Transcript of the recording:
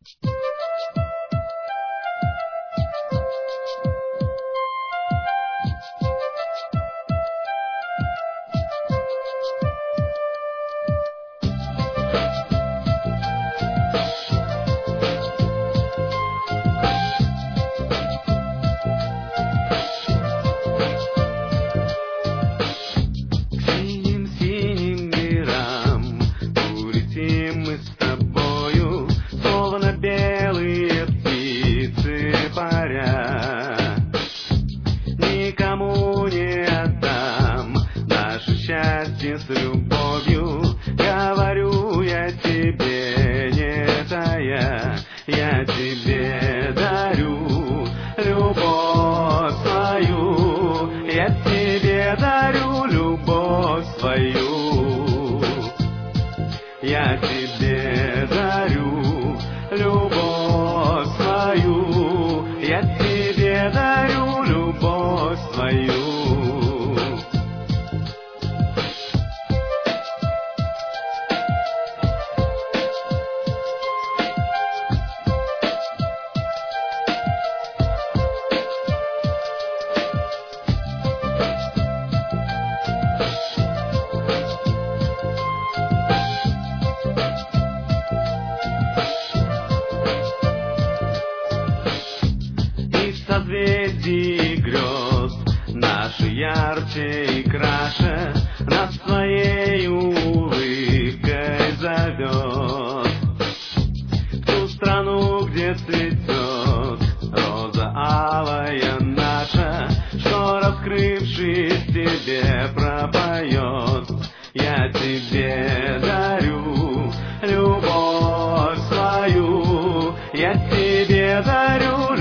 Синим-синим миром улетим мы с тобою, словно белые птицы паря. Никому не отдам наше счастье с любовью, говорю я тебе, не тая, я тебе дарю любовь свою, я тебе дарю любовь свою, я тебе дарю любовь свою, я тебе дарю любовь свою. Созвездий грез наши ярче и краше нас своей улыбкой зовет в ту страну, где цветет роза алая наша, что, раскрывшись, тебе пропоет. Я тебе дарю любовь свою, я тебе дарю